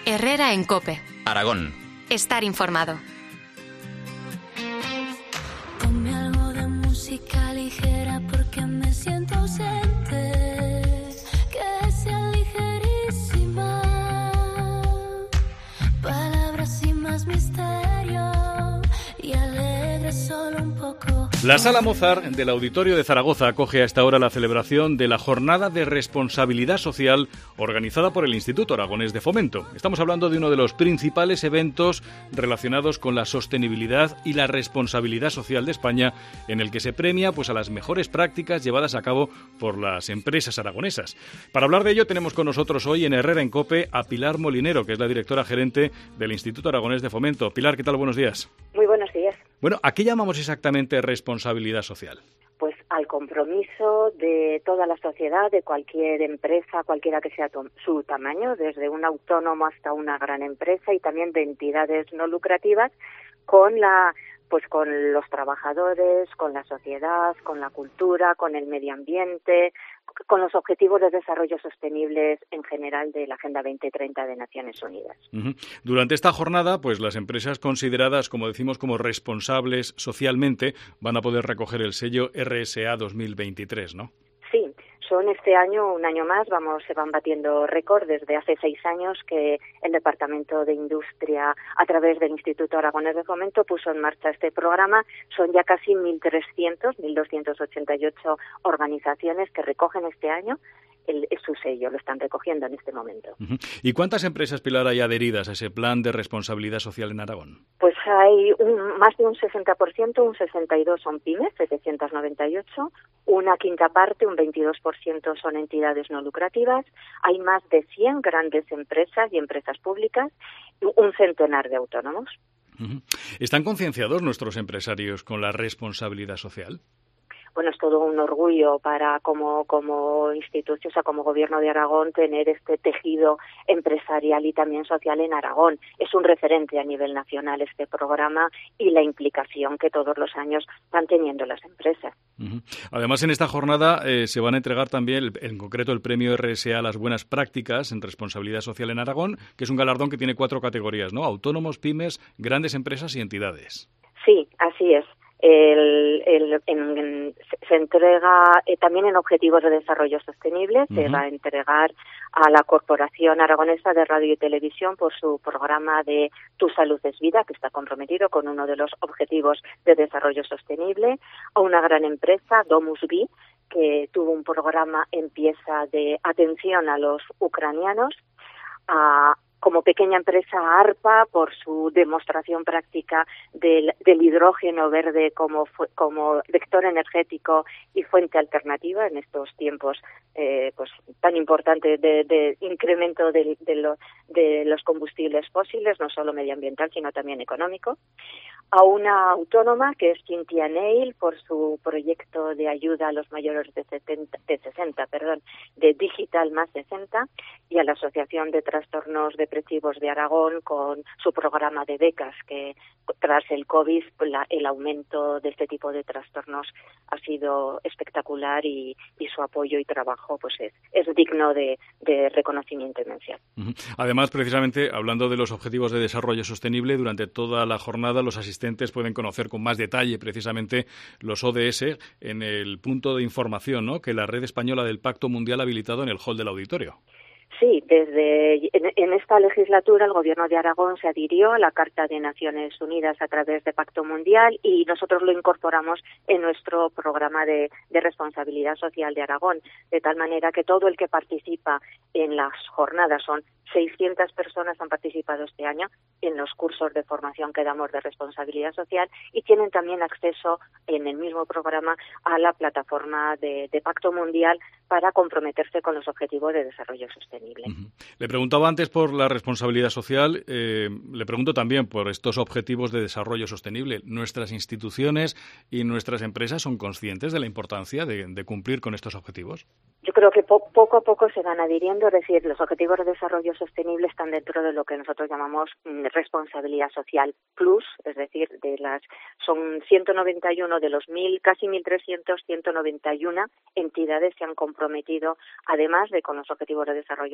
Herrera en COPE. Aragón. Estar informado. Ponme algo de música ligera porque me siento ausente. Que sea ligerísima. Palabras sin más misterio y alegre solo un poco. La Sala Mozart del Auditorio de Zaragoza acoge a esta hora la celebración de la Jornada de Responsabilidad Social organizada por el Instituto Aragonés de Fomento. Estamos hablando de uno de los principales eventos relacionados con la sostenibilidad y la responsabilidad social de España, en el que se premia a las mejores prácticas llevadas a cabo por las empresas aragonesas. Para hablar de ello tenemos con nosotros hoy en Herrera en COPE a Pilar Molinero, que es la directora gerente del Instituto Aragonés de Fomento. Pilar, ¿qué tal? Buenos días. Muy buenos días. Bueno, ¿a qué llamamos exactamente responsabilidad social? Pues al compromiso de toda la sociedad, de cualquier empresa, cualquiera que sea su tamaño, desde un autónomo hasta una gran empresa, y también de entidades no lucrativas, con los trabajadores, con la sociedad, con la cultura, con el medio ambiente, con los objetivos de desarrollo sostenibles en general de la Agenda 2030 de Naciones Unidas. Uh-huh. Durante esta jornada, las empresas consideradas, como decimos, como responsables socialmente, van a poder recoger el sello RSA 2023, ¿no? Sí. Son este año, un año más, se van batiendo récords desde hace 6 años que el Departamento de Industria, a través del Instituto Aragonés de Fomento, puso en marcha este programa. Son ya casi 1.288 organizaciones que recogen este año su sello, lo están recogiendo en este momento. Uh-huh. ¿Y cuántas empresas, Pilar, hay adheridas a ese plan de responsabilidad social en Aragón? Pues hay más de un 60%, un 62% son pymes, 798, una quinta parte, un 22% son entidades no lucrativas, hay más de 100 grandes empresas y empresas públicas, y un centenar de autónomos. Uh-huh. ¿Están concienciados nuestros empresarios con la responsabilidad social? Bueno, es todo un orgullo para como institución, como Gobierno de Aragón, tener este tejido empresarial y también social en Aragón. Es un referente a nivel nacional este programa y la implicación que todos los años van teniendo las empresas. Uh-huh. Además, en esta jornada se van a entregar también, en concreto, el premio RSA a las buenas prácticas en responsabilidad social en Aragón, que es un galardón que tiene 4 categorías, ¿no? Autónomos, pymes, grandes empresas y entidades. Sí, así es. Se entrega también en objetivos de desarrollo sostenible. Uh-huh. Se va a entregar a la Corporación Aragonesa de Radio y Televisión por su programa de Tu Salud es Vida, que está comprometido con uno de los objetivos de desarrollo sostenible, a una gran empresa, DomusVi, que tuvo un programa en Piesa de atención a los ucranianos, como pequeña empresa ARPA, por su demostración práctica del hidrógeno verde como vector energético y fuente alternativa en estos tiempos tan importantes de incremento de los combustibles fósiles, no solo medioambiental, sino también económico. A una autónoma, que es Cynthia Neil, por su proyecto de ayuda a los mayores de 60, de Digital más 60, y a la Asociación de Trastornos Depresivos de Aragón con su programa de becas, que tras el COVID el aumento de este tipo de trastornos ha sido espectacular y su apoyo y trabajo es digno de reconocimiento y mención. Uh-huh. Además, precisamente, hablando de los objetivos de desarrollo sostenible, durante toda la jornada los asistentes pueden conocer con más detalle precisamente los ODS en el punto de información, ¿no?, que la Red Española del Pacto Mundial ha habilitado en el hall del auditorio. Sí, en esta legislatura el Gobierno de Aragón se adhirió a la Carta de Naciones Unidas a través de Pacto Mundial y nosotros lo incorporamos en nuestro programa de responsabilidad social de Aragón, de tal manera que todo el que participa en las jornadas, son 600 personas han participado este año en los cursos de formación que damos de responsabilidad social, y tienen también acceso en el mismo programa a la plataforma de Pacto Mundial para comprometerse con los objetivos de desarrollo sostenible. Uh-huh. Le preguntaba antes por la responsabilidad social, le pregunto también por estos objetivos de desarrollo sostenible. ¿Nuestras instituciones y nuestras empresas son conscientes de la importancia de cumplir con estos objetivos? Yo creo que poco a poco se van adhiriendo, es decir, los objetivos de desarrollo sostenible están dentro de lo que nosotros llamamos responsabilidad social plus, es decir, son 191 de los casi 1.300, 191 entidades se han comprometido, además de con los objetivos de desarrollo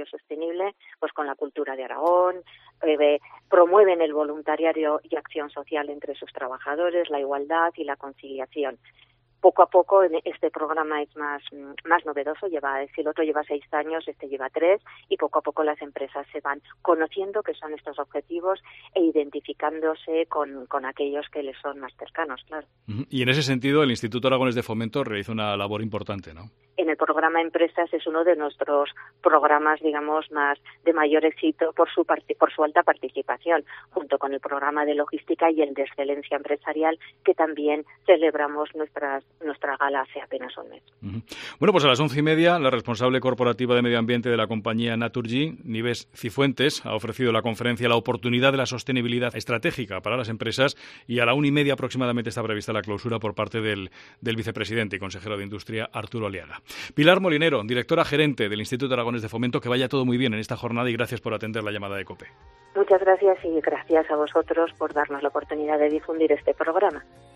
sostenible, pues con la cultura de Aragón, promueven el voluntariado y acción social entre sus trabajadores, la igualdad y la conciliación. Poco a poco este programa es más novedoso, si el otro lleva 6 años, este lleva 3, y poco a poco las empresas se van conociendo qué son estos objetivos e identificándose con aquellos que les son más cercanos, claro. Y en ese sentido el Instituto Aragonés de Fomento realiza una labor importante, ¿no? En el programa Empresas es uno de nuestros programas, digamos, más de mayor éxito por su alta participación, junto con el programa de logística y el de excelencia empresarial, que también celebramos nuestra gala hace apenas un mes. Bueno, pues a las 11:30, la responsable corporativa de medio ambiente de la compañía Naturgy, Nieves Cifuentes, ha ofrecido la conferencia La oportunidad de la sostenibilidad estratégica para las empresas, y a la 1:30 aproximadamente está prevista la clausura por parte del vicepresidente y consejero de Industria, Arturo Aliaga. Pilar Molinero, directora gerente del Instituto Aragonés de Fomento, que vaya todo muy bien en esta jornada y gracias por atender la llamada de COPE. Muchas gracias y gracias a vosotros por darnos la oportunidad de difundir este programa.